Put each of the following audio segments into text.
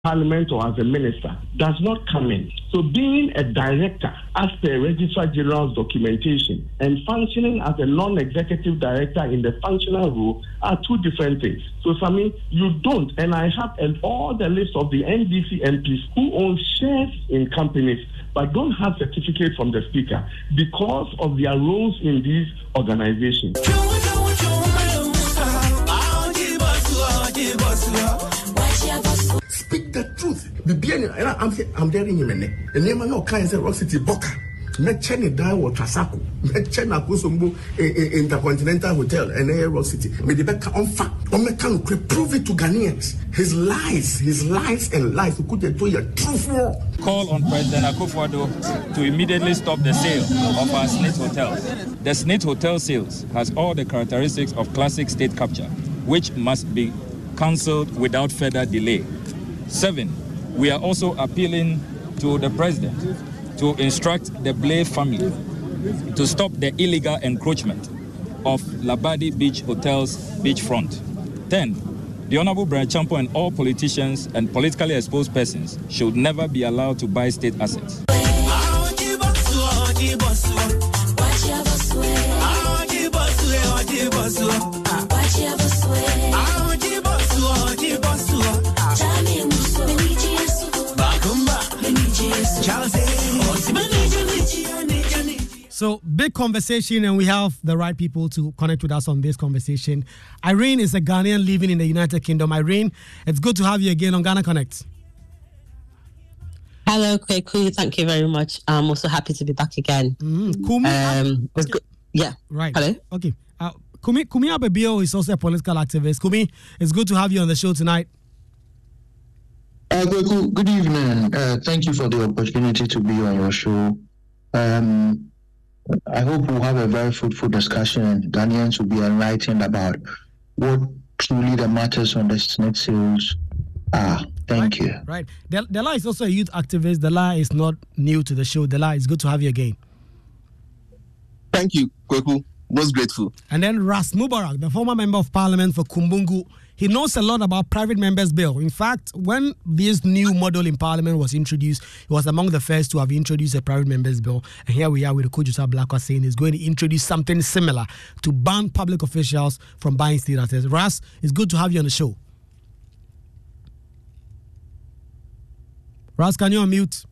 Parliament or as a minister does not come in. So being a director as per Registrar General's documentation and functioning as a non-executive director in the functional role are two different things. So Sami, you don't, and I have all the list of the NDC MPs who own shares in companies but don't have certificate from the speaker because of their roles in these organizations. Speak the truth. I'm telling you, man. The name of your kind is Rock City Boca. Mechani die or Trasako. Mechana Kusumbu Intercontinental Hotel and Rock City. Medibeka on fact. On Mekan prove it to Ghanaians. His lies and lies. You could do your truth. Call on President Akufo-Addo to immediately stop the sale of our Snit Hotels. The Snit Hotel sales has all the characteristics of classic state capture, which must be cancelled without further delay. 7, we are also appealing to the president to instruct the Blay family to stop the illegal encroachment of Labadi Beach Hotel's beachfront. 10, the Honorable Brian Champo and all politicians and politically exposed persons should never be allowed to buy state assets. So, big conversation, and we have the right people to connect with us on this conversation. Irene is a Ghanaian living in the United Kingdom. Irene, it's good to have you again on Ghana Connect. Hello, Kweku. Thank you very much. I'm also happy to be back again. Kumi? It's good. Yeah. Right. Hello. Okay. Kumi Abebio is also a political activist. Kumi, it's good to have you on the show tonight. Kweku, good evening. Thank you for the opportunity to be on your show. I hope we'll have a very fruitful discussion and Ghanaians will be enlightened about what truly the matters on the Snit sales are. Thank you. Right. Dela is also a youth activist. Dela is not new to the show. Dela, it's good to have you again. Thank you, Kweku. Most grateful. And then Ras Mubarak, the former member of parliament for Kumbungu. He knows a lot about private members' bill. In fact, when this new model in parliament was introduced, he was among the first to have introduced a private members' bill. And here we are with Kojusa Blakwa saying he's going to introduce something similar to ban public officials from buying state assets. Ras, it's good to have you on the show. Ras, can you unmute?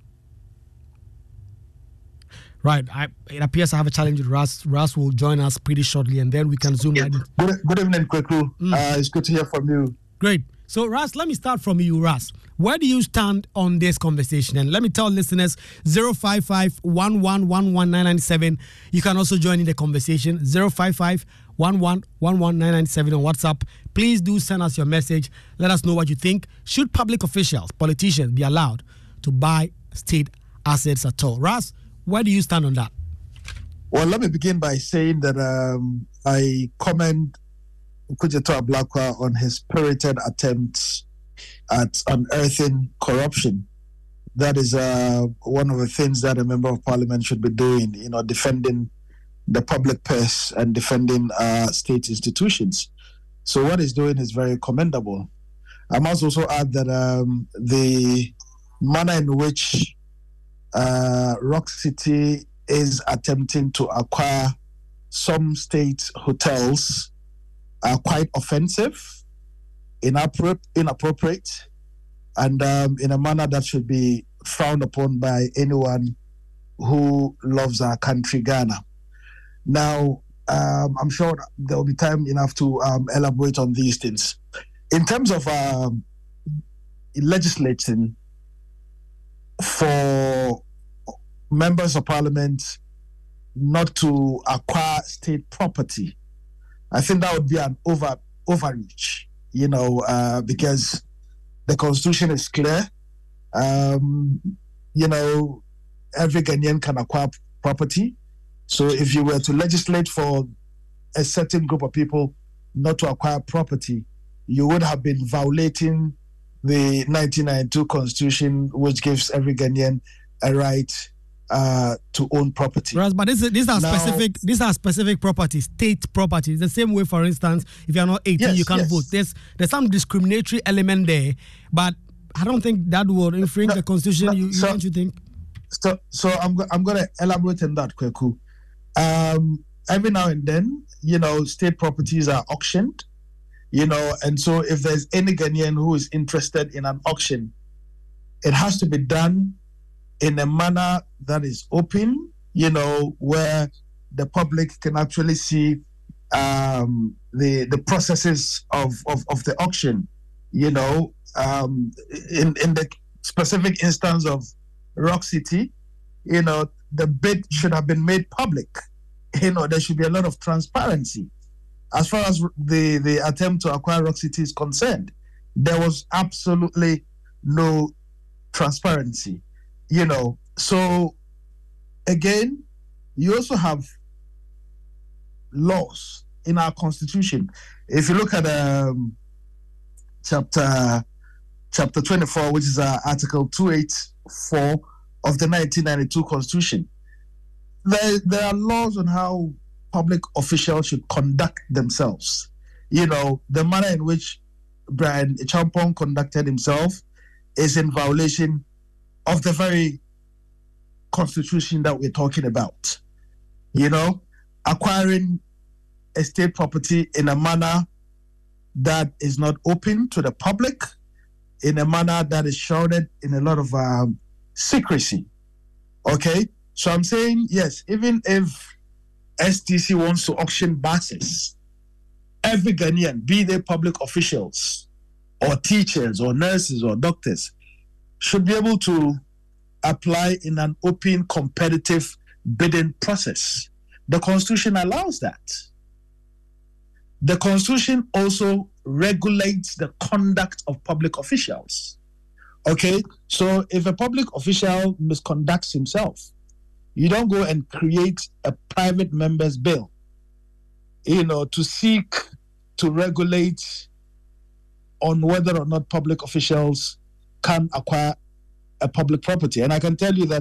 Right, it appears I have a challenge with Ras. Ras will join us pretty shortly, and then we can zoom right in. Good evening, Kweku. It's good to hear from you. Great. So, Ras, let me start from you, Ras. Where do you stand on this conversation? And let me tell listeners, 055-1111-997. You can also join in the conversation, 055-1111-997 on WhatsApp. Please do send us your message. Let us know what you think. Should public officials, politicians, be allowed to buy state assets at all? Ras, where do you stand on that? Well, let me begin by saying that I commend Kojusa Blakwa on his spirited attempts at unearthing corruption. That is one of the things that a member of parliament should be doing, defending the public purse and defending state institutions. So what he's doing is very commendable. I must also add that the manner in which Rock City is attempting to acquire some state hotels are quite offensive, inappropriate, and in a manner that should be frowned upon by anyone who loves our country, Ghana. Now, I'm sure there will be time enough to elaborate on these things. In terms of legislating for members of parliament not to acquire state property, I think that would be an overreach, because the constitution is clear. Every Ghanaian can acquire property. So if you were to legislate for a certain group of people not to acquire property, you would have been violating the 1992 constitution, which gives every Ghanaian a right to own property. Right, but these are specific properties, state properties. The same way, for instance, if you are not 18, you can't vote. There's some discriminatory element there, but I don't think that would infringe the constitution. Don't you think? So I'm going to elaborate on that, Kweku. Every now and then, state properties are auctioned, and so if there's any Ghanaian who is interested in an auction, it has to be done in a manner that is open, where the public can actually see the processes of the auction, in the specific instance of Rock City, the bid should have been made public. There should be a lot of transparency. As far as the attempt to acquire Rock City is concerned, there was absolutely no transparency, So, again, you also have laws in our constitution. If you look at chapter 24, which is Article 284 of the 1992 Constitution, there are laws on how public officials should conduct themselves. The manner in which Brian Acheampong conducted himself is in violation of the very constitution that we're talking about. Acquiring a state property in a manner that is not open to the public, in a manner that is shrouded in a lot of secrecy. Okay? So I'm saying, yes, even if STC wants to auction buses, every Ghanaian, be they public officials or teachers or nurses or doctors, should be able to apply in an open, competitive bidding process. The Constitution allows that. The Constitution also regulates the conduct of public officials. Okay? So if a public official misconducts himself, you don't go and create a private member's bill, to seek to regulate on whether or not public officials can acquire a public property. And I can tell you that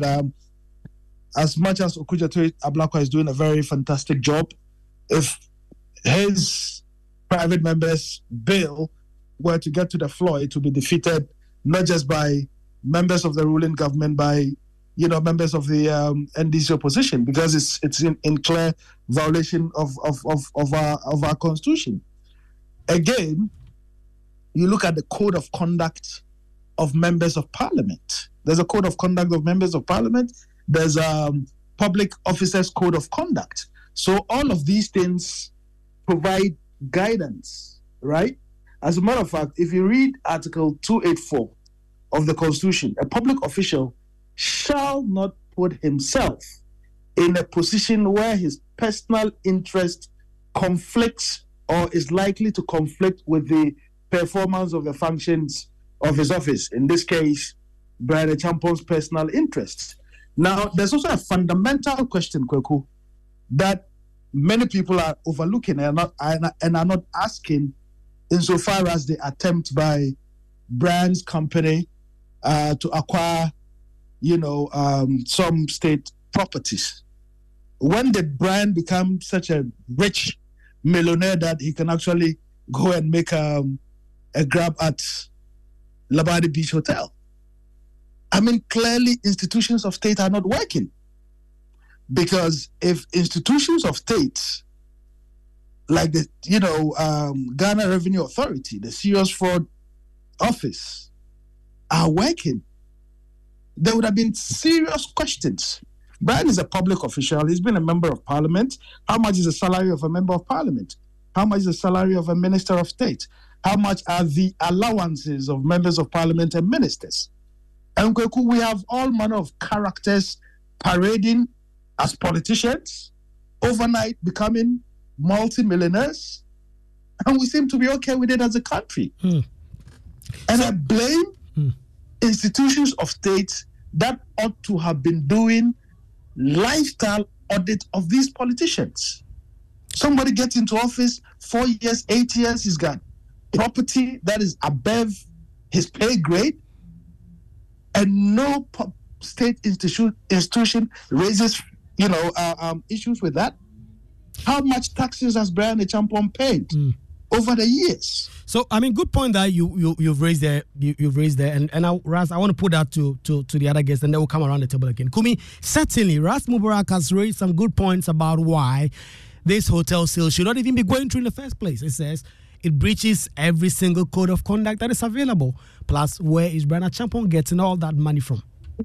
as much as Okudzeto Ablakwa is doing a very fantastic job, if his private member's bill were to get to the floor, it will be defeated not just by members of the ruling government, by members of the NDC opposition, because it's in clear violation of our constitution. Again, you look at the code of conduct of members of parliament. There's a code of conduct of members of parliament. There's a public officers code of conduct. So all of these things provide guidance, right? As a matter of fact, if you read Article 284 of the Constitution, a public official shall not put himself in a position where his personal interest conflicts or is likely to conflict with the performance of the functions of his office. In this case, Brian Acheampong's personal interests. Now, there's also a fundamental question, Kweku, that many people are overlooking and are not asking, insofar as the attempt by Brian's company to acquire some state properties. When did Brian become such a rich millionaire that he can actually go and make a grab at Labadi Beach Hotel? I mean, clearly institutions of state are not working. Because if institutions of state, like the Ghana Revenue Authority, the Serious Fraud Office, are working, there would have been serious questions. Brian is a public official. He's been a member of parliament. How much is the salary of a member of parliament? How much is the salary of a minister of state? How much are the allowances of members of parliament and ministers? And we have all manner of characters parading as politicians, overnight becoming multi-millionaires, and we seem to be okay with it as a country. And I blame institutions of state that ought to have been doing lifestyle audit of these politicians. Somebody gets into office 4 years, 8 years, he's got property that is above his pay grade, and no state institution raises issues with that. How much taxes has Brian Acheampong paid? over the years. So, I mean, good point that you've raised there. You've raised there, and Ras, I want to put that to the other guests, and then we'll come around the table again. Kumi, certainly, Ras Mubarak has raised some good points about why this hotel sale should not even be going through in the first place. It says it breaches every single code of conduct that is available. Plus, where is Brian Acheampong getting all that money from?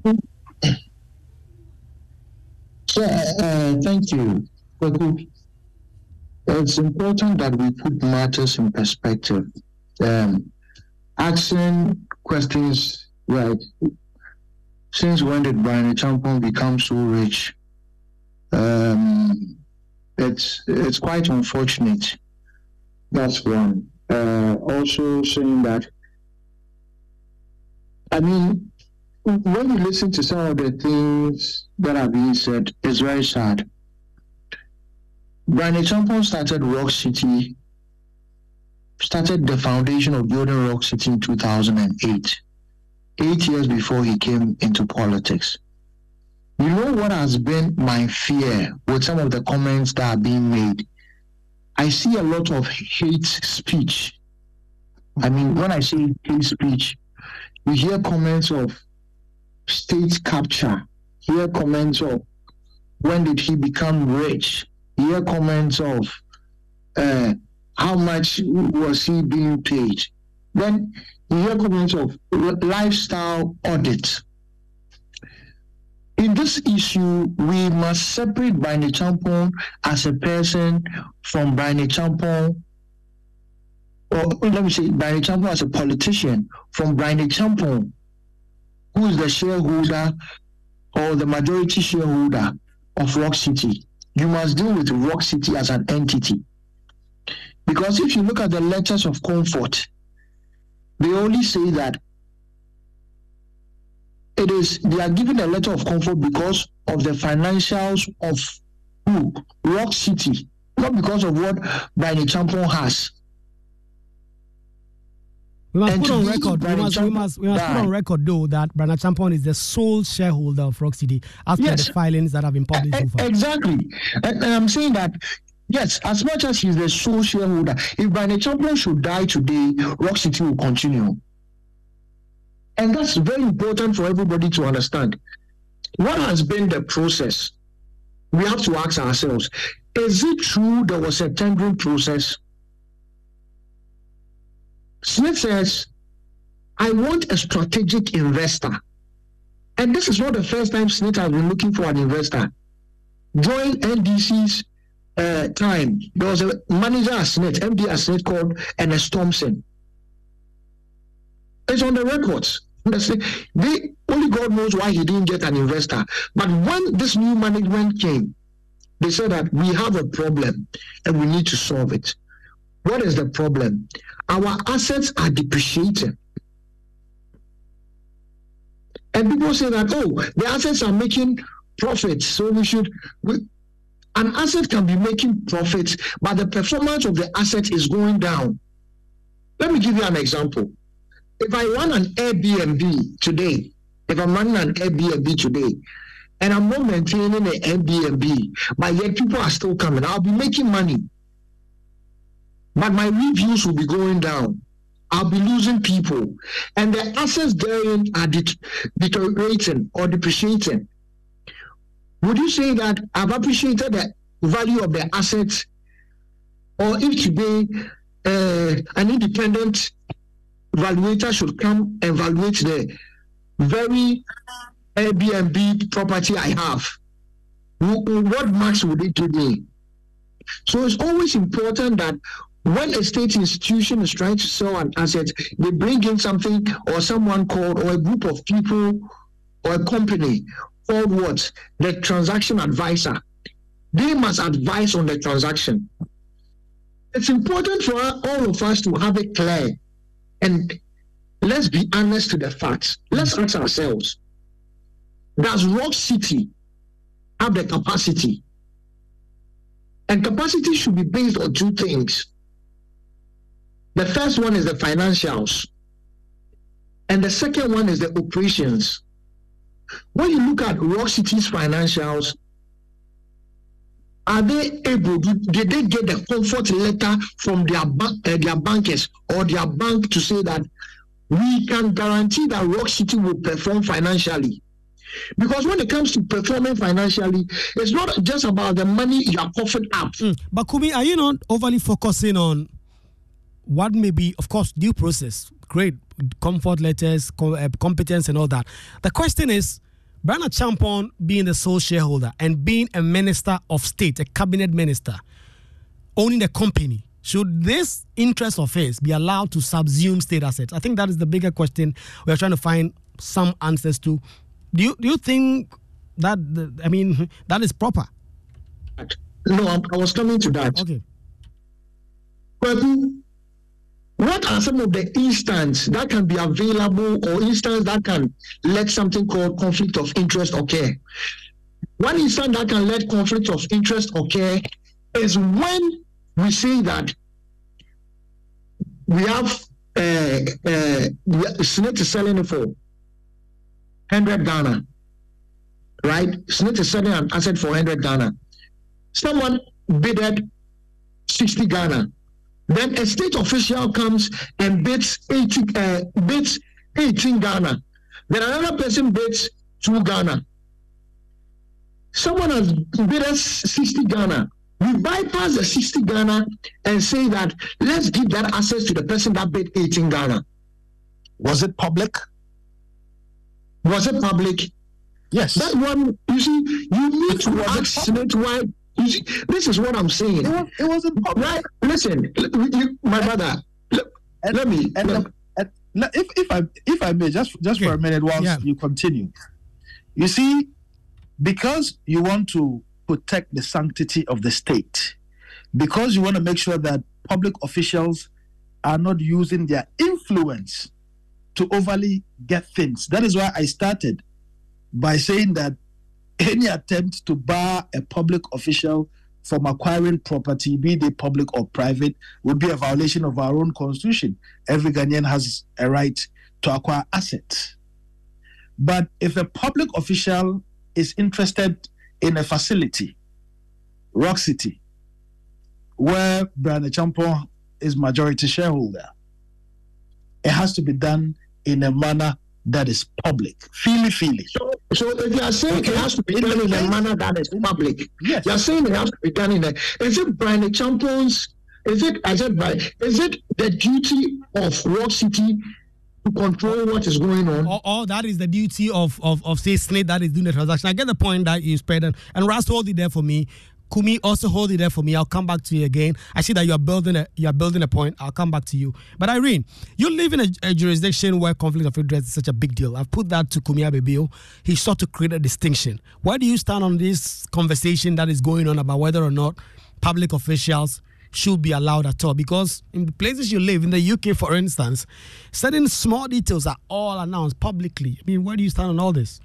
Thank you. It's important that we put matters in perspective. Asking questions like, since when did Brian Acheampong become so rich? It's quite unfortunate. That's one. Also saying that, I mean, when you listen to some of the things that are being said, it's very sad. Brian Acheampong started Rock City, started the foundation of building Rock City in 2008, 8 years before he came into politics. You know what has been my fear with some of the comments that are being made? I see a lot of hate speech. I mean, when I say hate speech, you hear comments of state capture, hear comments of when did he become rich, hear comments of how much was he being paid. Then you hear comments of lifestyle audit. In this issue, we must separate Brian Acheampong as a person from Brian Acheampong, or let me say Brian Acheampong as a politician from Brian Acheampong, who is the shareholder or the majority shareholder of Rock City. You must deal with Rock City as an entity. Because if you look at the letters of comfort, they only say that they are given a letter of comfort because of the financials of who? Rock City, not because of what Brian Acheampong has. We must put on record. We must put on record, though, that Brian Acheampong is the sole shareholder of Rock City after the filings that have been published so far. Exactly, and I'm saying that yes, as much as he's the sole shareholder, if Brian Acheampong should die today, Rock City will continue, and that's very important for everybody to understand. What has been the process? We have to ask ourselves: is it true there was a tendering process? Smith says, I want a strategic investor. And this is not the first time Smith has been looking for an investor. During NDC's time, there was a manager at Smith, MD at Smith, called Ernest Thompson. It's on the records. Only God knows why he didn't get an investor. But when this new management came, they said that we have a problem and we need to solve it. What is the problem? Our assets are depreciating. And people say that, the assets are making profits, so an asset can be making profits, but the performance of the asset is going down. Let me give you an example. If I run an Airbnb today, and I'm not maintaining an Airbnb, but yet people are still coming, I'll be making money. But my reviews will be going down. I'll be losing people. And the assets therein are deteriorating or depreciating. Would you say that I've appreciated the value of the assets? Or if today an independent valuator should come and evaluate the very Airbnb property I have, what marks would it give me? So it's always important that when a state institution is trying to sell an asset, they bring in something or someone called, or a group of people or a company called what? The transaction advisor. They must advise on the transaction. It's important for all of us to have it clear. And let's be honest to the facts. Let's ask ourselves, does Rock City have the capacity? And capacity should be based on two things. The first one is the financials, and the second one is the operations. When you look at Rock City's financials, are they able? Did they get the comfort letter from their bankers or their bank to say that we can guarantee that Rock City will perform financially? Because when it comes to performing financially, it's not just about the money you are coughing up. But Kumi, are you not overly focusing on what may be, of course, due process, great, comfort letters, competence and all that? The question is, Brian Acheampong being the sole shareholder and being a minister of state, a cabinet minister, owning the company, should this interest of his be allowed to subsume state assets? I think that is the bigger question we are trying to find some answers to. Do you think that, that is proper? No, I was coming to that. Okay. But what are some of the instances that can be available or instances that can let something called conflict of interest occur? One instance that can let conflict of interest occur is when we say that we have Smith is selling it for 100 Ghana, right? Smith is selling an asset for 100 Ghana. Someone bidded 60 Ghana. Then a state official comes and bids 18 Ghana. Then another person bids 2 Ghana. Someone has bid 60 Ghana. We bypass the 60 Ghana and say that let's give that access to the person that bid 18 Ghana. Was it public? Was it public? Yes. That one, you see, you need to ask statewide. This is what I'm saying. It wasn't public. Right? Listen, my brother. Let me. If I may, just okay. For a minute, whilst you continue. You see, because you want to protect the sanctity of the state, because you want to make sure that public officials are not using their influence to overly get things. That is why I started by saying that any attempt to bar a public official from acquiring property, be they public or private, would be a violation of our own constitution. Every Ghanaian has a right to acquire assets. But if a public official is interested in a facility, Rock City, where Brian Acheampong is majority shareholder, it has to be done in a manner that is public. Feely. So if you are saying it has to be done in a manner that is public, yes. You are saying it has to be done in a, is it Brian Acheampong's, is it the duty of Rock City to control what is going on? Or that is the duty of say Slate that is doing the transaction. I get the point that you spread, and Ras, hold it there for me. Kumi, also hold it there for me. I'll come back to you again. I see that you are building a point. I'll come back to you. But Irene, you live in a jurisdiction where conflict of interest is such a big deal. I've put that to Kumi Abebio. He sought to create a distinction. Where do you stand on this conversation that is going on about whether or not public officials should be allowed at all? Because in the places you live, in the UK, for instance, certain small details are all announced publicly. I mean, where do you stand on all this?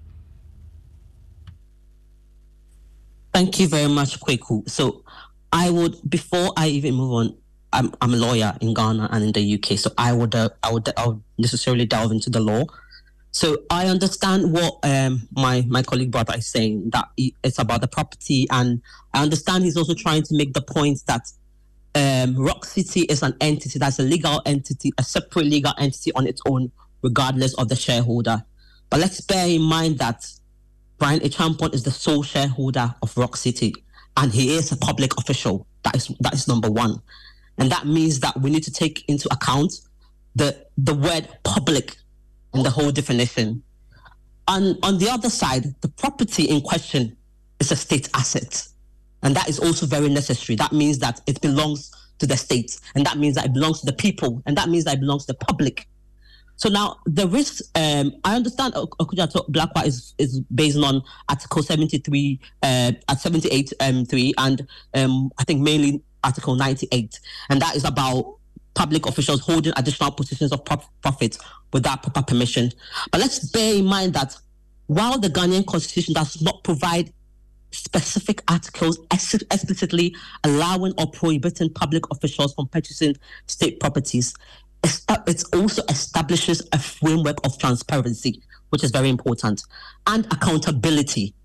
Thank you very much, Kweku. So I would, before I even move on, I'm a lawyer in Ghana and in the UK, so I would necessarily delve into the law. So I understand what my colleague brother is saying, that it's about the property, and I understand he's also trying to make the point that Rock City is an entity that's a legal entity, a separate legal entity on its own, regardless of the shareholder. But let's bear in mind that Brian Acheampong is the sole shareholder of Rock City, and he is a public official. That is number one. And that means that we need to take into account the word public in the whole definition. And on the other side, the property in question is a state asset. And that is also very necessary. That means that it belongs to the state. And that means that it belongs to the people. And that means that it belongs to the public. So now the risks, I understand Okudzeto Blakwa is based on Article 73, at 78.3, and I think mainly Article 98. And that is about public officials holding additional positions of profit without proper permission. But let's bear in mind that while the Ghanaian Constitution does not provide specific articles explicitly allowing or prohibiting public officials from purchasing state properties, it also establishes a framework of transparency, which is very important, and accountability.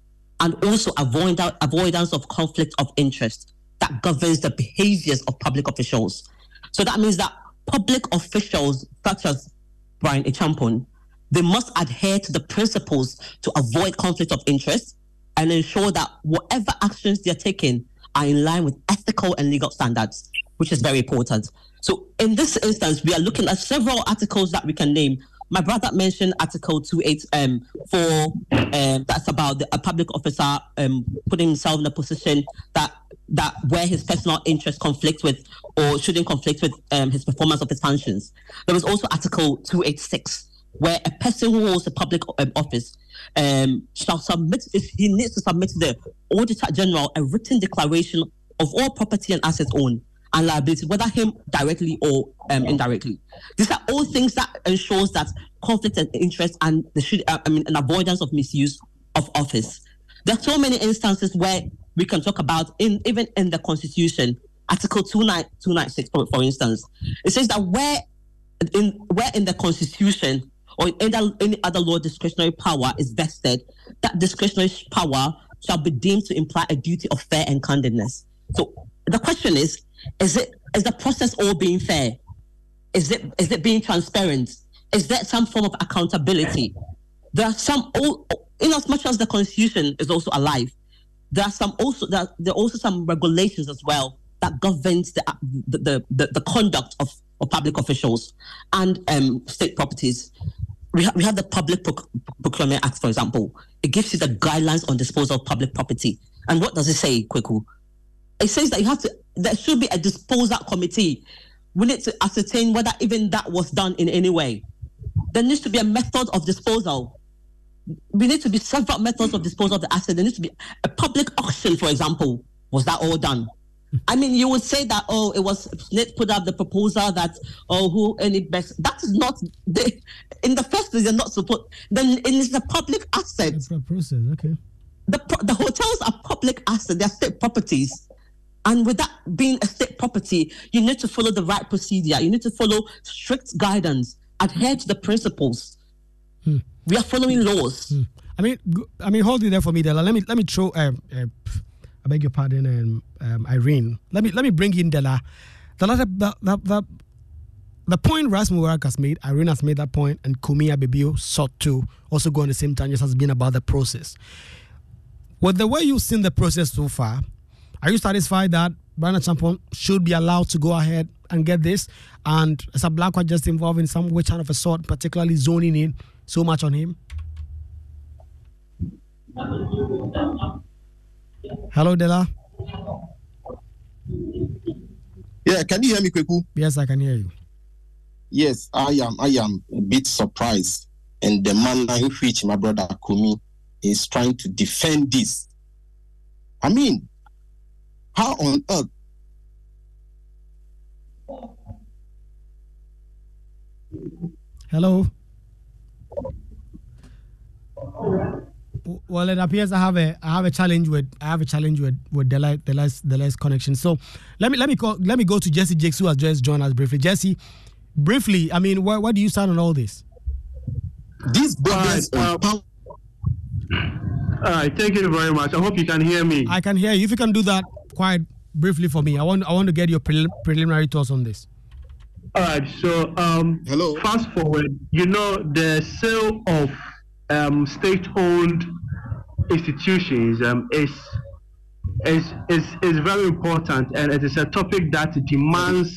and also avoidance of conflict of interest that governs the behaviors of public officials. So that means that public officials, such as Brian Acheampong, they must adhere to the principles to avoid conflict of interest and ensure that whatever actions they're taking are in line with ethical and legal standards, which is very important. So in this instance, we are looking at several articles that we can name. My brother mentioned Article 284, that's about a public officer putting himself in a position that where his personal interests conflict with or shouldn't conflict with his performance of his functions. There was also Article 286, where a person who holds a public office shall submit, he needs to submit to the Auditor General a written declaration of all property and assets owned and liability, whether him directly or indirectly. These are all things that ensures that conflict of interest and an avoidance of misuse of office. There are so many instances where we can talk about, even in the Constitution, Article 296, for instance. It says that where in the Constitution or any other law discretionary power is vested, that discretionary power shall be deemed to imply a duty of fair and candidness. So the question is the process all being fair? Is it being transparent? Is there some form of accountability? There are in as much as the Constitution is also alive, there are also some regulations as well that governs the conduct of public officials and state properties. We have the Public Procurement Act, for example. It gives you the guidelines on disposal of public property. And what does it say, Kweku? It says that there should be a disposal committee. We need to ascertain whether even that was done in any way. There needs to be a method of disposal. We need to be several methods of disposal of the asset. There needs to be a public auction, for example. Was that all done? I mean, you would say that, it was SSNIT put up the proposal that, who any best. That is not, in the first place, they're not supposed, then it is a public asset. It's a process, okay. The hotels are public assets, they're state properties. And with that being a state property, you need to follow the right procedure. You need to follow strict guidance, adhere to the principles. We are following laws. I mean, hold it there for me, Della. Let me throw. I beg your pardon, Irene. Let me bring in Della. The point Ras Mubarak has made, Irene has made that point, and Kumi Abibio sought to also go on the same tangent, has been about the process. With the way you've seen the process so far, are you satisfied that Brian Acheampong should be allowed to go ahead and get this? And is a Blackwell just involved in some way, kind of a sort, particularly zoning in so much on him? Hello, Della. Yeah, can you hear me, Kweku? Yes, I can hear you. Yes, I am a bit surprised in the manner in which my brother Kumi is trying to defend this. I mean, how on earth? Hello. Well, it appears I have a challenge with Della's connection. So let me go to Jesse Jakes, who has just joined us briefly. Jesse, briefly, I mean, where do you stand on all this? This all right, thank you very much. I hope you can hear me. I can hear you. If you can do that quite briefly for me, I want to get your preliminary thoughts on this. All right, so hello. Fast forward, the sale of state-owned institutions is very important, and it is a topic that demands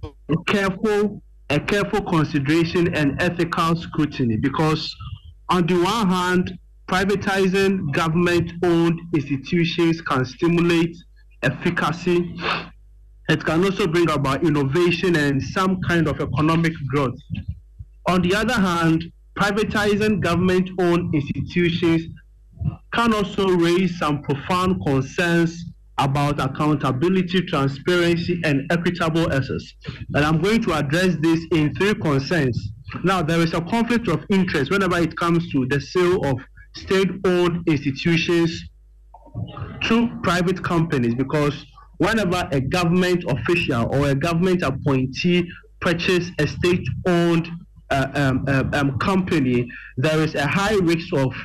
a careful consideration and ethical scrutiny, because on the one hand, privatizing government-owned institutions can stimulate efficacy. It can also bring about innovation and some kind of economic growth. On the other hand, privatizing government-owned institutions can also raise some profound concerns about accountability, transparency, and equitable access. And I'm going to address this in 3 concerns. Now, there is a conflict of interest whenever it comes to the sale of state-owned institutions to private companies, because whenever a government official or a government appointee purchases a state-owned company, there is a high risk of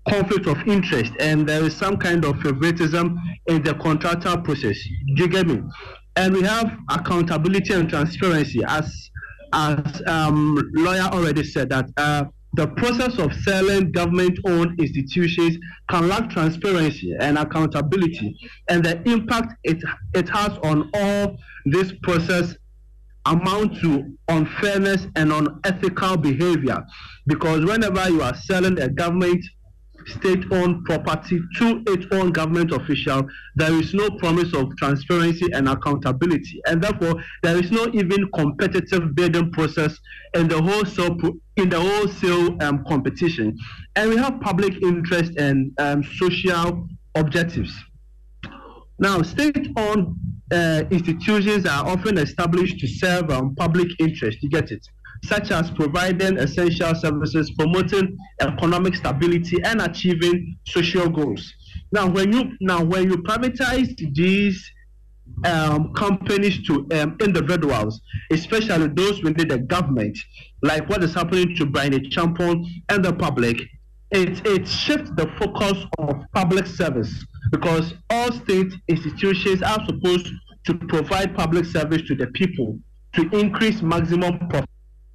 conflict of interest and there is some kind of favoritism in the contractual process. Do you get me? And we have accountability and transparency, as lawyer already said that the process of selling government-owned institutions can lack transparency and accountability, and the impact it has on all this process amount to unfairness and unethical behavior, because whenever you are selling a government state-owned property to its own government official, there is no promise of transparency and accountability, and therefore there is no even competitive bidding process in the wholesale competition. And we have public interest and social objectives. Now, state-owned institutions are often established to serve public interest. You get it? Such as providing essential services, promoting economic stability, and achieving social goals. Now, when you privatize these companies to individuals, especially those within the government, like what is happening to Brian Champon and the public, it shifts the focus of public service, because all state institutions are supposed to provide public service to the people to increase maximum profit.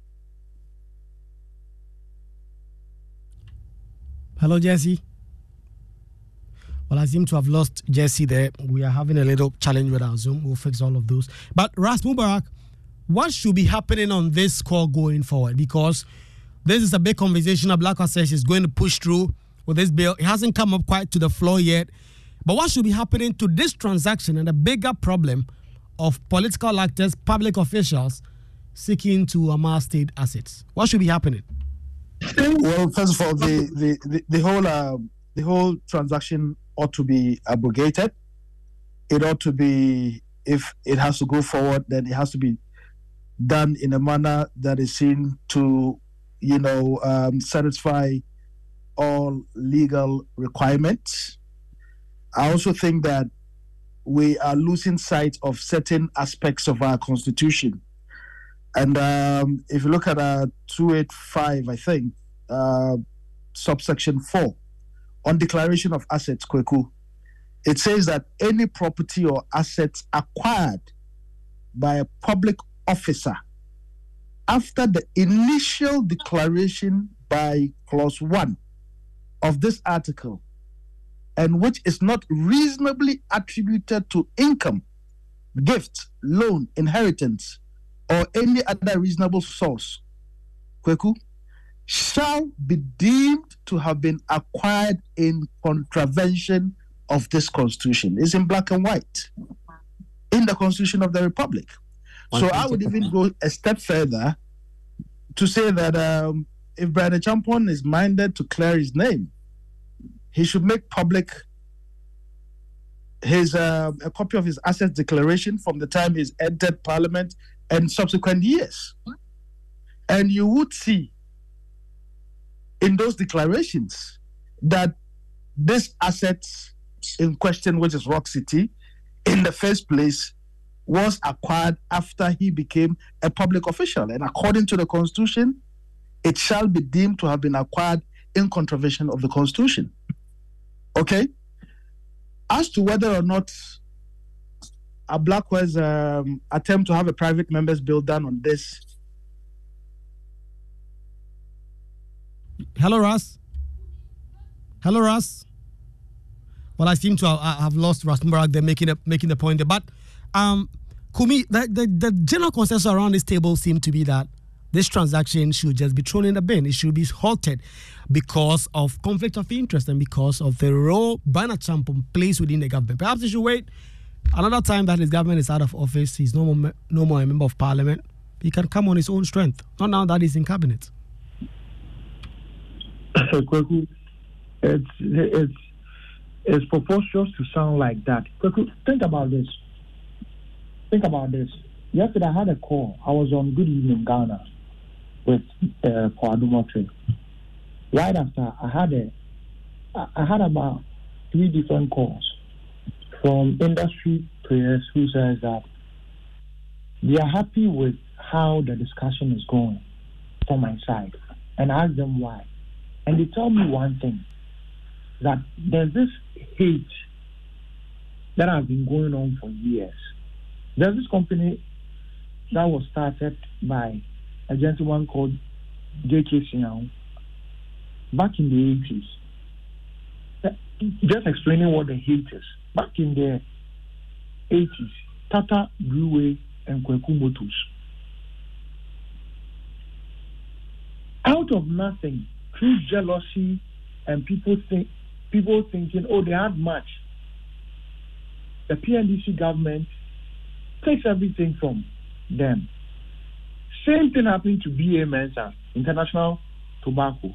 Hello, Jesse. Well, I seem to have lost Jesse there. We are having a little challenge with our Zoom. We'll fix all of those. But Ras Mubarak, what should be happening on this score going forward? Because this is a big conversation that Blackwell says is going to push through with this bill. It hasn't come up quite to the floor yet. But what should be happening to this transaction and the bigger problem of political actors, public officials seeking to amass state assets? What should be happening? Well, first of all, the whole transaction ought to be abrogated. It ought to be, if it has to go forward, then it has to be done in a manner that is seen to, satisfy all legal requirements. I also think that we are losing sight of certain aspects of our constitution. And if you look at 285, I think, subsection 4, on declaration of assets, Kweku, it says that any property or assets acquired by a public officer after the initial declaration by clause 1 of this article, and which is not reasonably attributed to income, gift, loan, inheritance, or any other reasonable source, Kweku, shall be deemed to have been acquired in contravention of this constitution. It's in black and white in the Constitution of the Republic. So I would even go a step further to say that if Brian Champon is minded to clear his name, he should make public his a copy of his assets declaration from the time he's entered Parliament and subsequent years. And you would see in those declarations that this assets in question, which is Rock City, in the first place, was acquired after he became a public official. And according to the Constitution, it shall be deemed to have been acquired in contravention of the Constitution. Okay? As to whether or not a Blackwell's attempt to have a private members bill done on this. Hello, Ras. Hello, Ras. Well, I seem to have lost Ras Mubarak there making the point there. But Kumi, the general consensus around this table seemed to be that this transaction should just be thrown in the bin. It should be halted because of conflict of interest and because of the role Brian Champon plays within the government. Perhaps he should wait another time that his government is out of office. He's no more a member of parliament. He can come on his own strength. Not now that he's in cabinet. It's preposterous to sound like that. Think about this. Yesterday I had a call. I was on Good Evening Ghana with Kwadumotre. Right after, I had about 3 different calls from industry players who says that they are happy with how the discussion is going from my side, and I ask them why. And they tell me one thing, that there's this hate that has been going on for years. There's this company that was started by a gentleman called J.K. Sinyao back in the 80s. Just explaining what the hate is. Back in the 80s, Tata Brewery and Kweku Motors. Out of nothing, through jealousy and people thinking, oh, they had much, the PNDC government takes everything from them. Same thing happened to BA Mensa, International Tobacco.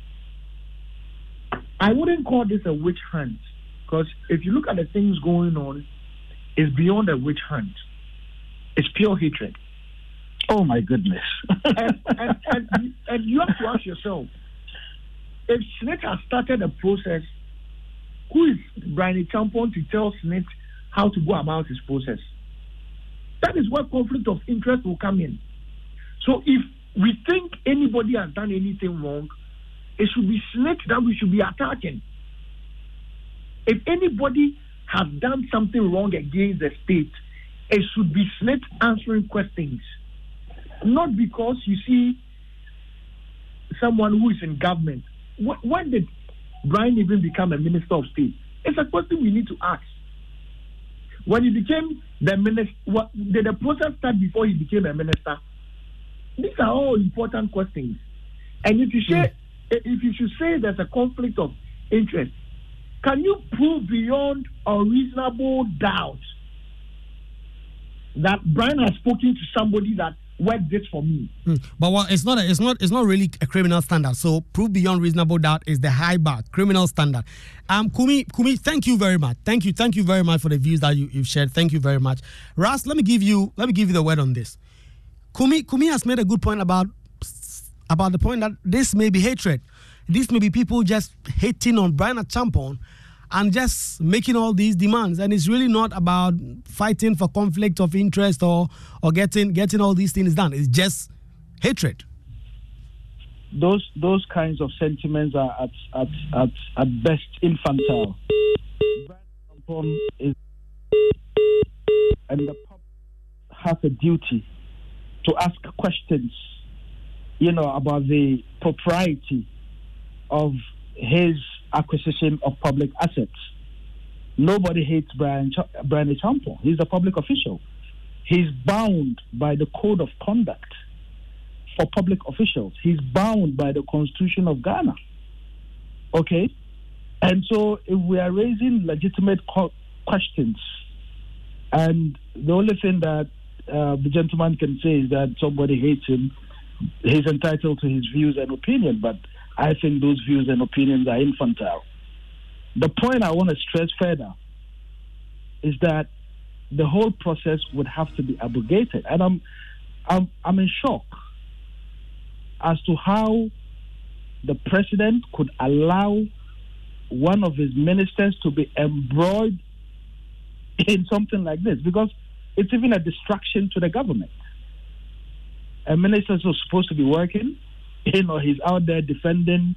I wouldn't call this a witch hunt, because if you look at the things going on, it's beyond a witch hunt. It's pure hatred. Oh my goodness. and you have to ask yourself, if SSNIT has started a process, who is Brian Champon to tell SSNIT how to go about his process? That is where conflict of interest will come in. So if we think anybody has done anything wrong, it should be SSNIT that we should be attacking. If anybody has done something wrong against the state, it should be SSNIT answering questions. Not because you see someone who is in government. When did Brian even become a minister of state? It's a question we need to ask. When he became the minister, did the process start before he became a minister? These are all important questions. And if you should say there's a conflict of interest, can you prove beyond a reasonable doubt that Brian has spoken to somebody that work this for me? But it's not really a criminal standard. So proof beyond reasonable doubt is the high bar, criminal standard. Kumi, thank you very much. Thank you very much for the views that you've shared. Thank you very much. Ras, let me give you the word on this. Kumi has made a good point about the point that this may be hatred. This may be people just hating on Brian Acheampong and just making all these demands, and it's really not about fighting for conflict of interest or getting all these things done. It's just hatred. Those kinds of sentiments are at best infantile. Brian is, and the public has a duty to ask questions, about the propriety of his acquisition of public assets. Nobody hates Brian Acheampong. He's a public official. He's bound by the code of conduct for public officials. He's bound by the Constitution of Ghana. Okay? And so if we are raising legitimate questions, and the only thing that the gentleman can say is that somebody hates him, he's entitled to his views and opinion, but I think those views and opinions are infantile. The point I want to stress further is that the whole process would have to be abrogated. And I'm in shock as to how the president could allow one of his ministers to be embroiled in something like this, because it's even a distraction to the government. A minister is supposed to be working. He's out there defending,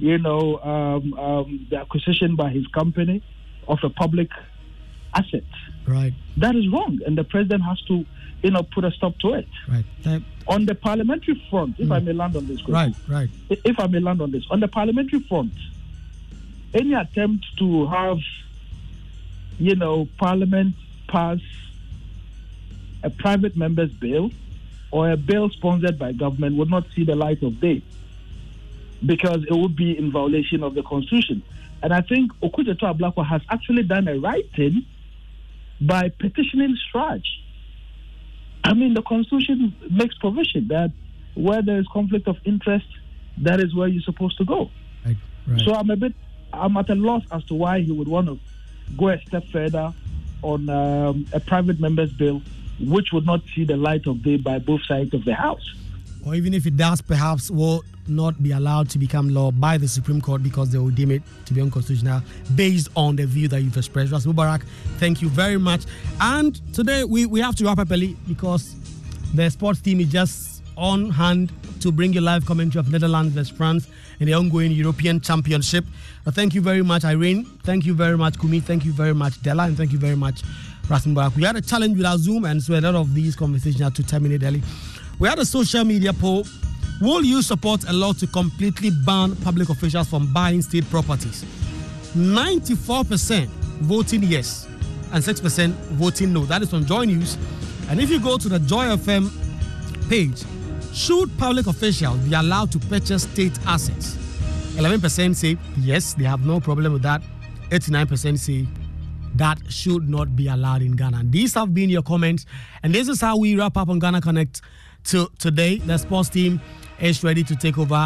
the acquisition by his company of a public asset. Right. That is wrong, and the president has to, put a stop to it. Right. On the parliamentary front, if I may land on this question. Right. If I may land on this. On the parliamentary front, any attempt to have, Parliament pass a private member's bill or a bill sponsored by government would not see the light of day, because it would be in violation of the Constitution. And I think Okudzeto Ablakwa has actually done a right thing by petitioning Strach. I mean, the Constitution makes provision that where there is conflict of interest, that is where you're supposed to go. Right. So I'm at a loss as to why he would want to go a step further on a private member's bill, which would not see the light of day by both sides of the House. Or even if it does, perhaps will not be allowed to become law by the Supreme Court, because they will deem it to be unconstitutional based on the view that you've expressed. Ras Mubarak, thank you very much. And today we have to wrap up early because the sports team is just on hand to bring you live commentary of Netherlands vs France. in the ongoing European Championship. Thank you very much, Irene. Thank you very much, Kumi. Thank you very much, Della. And thank you very much, Rasenberg. We had a challenge with our Zoom, and so a lot of these conversations had to terminate early. We had a social media poll. Will you support a law to completely ban public officials from buying state properties? 94% voting yes and 6% voting no. That is from Joy News. And if you go to the Joy FM page, should public officials be allowed to purchase state assets? 11% say yes, they have no problem with that. 89% say that should not be allowed in Ghana. And these have been your comments. And this is how we wrap up on Ghana Connect today. The sports team is ready to take over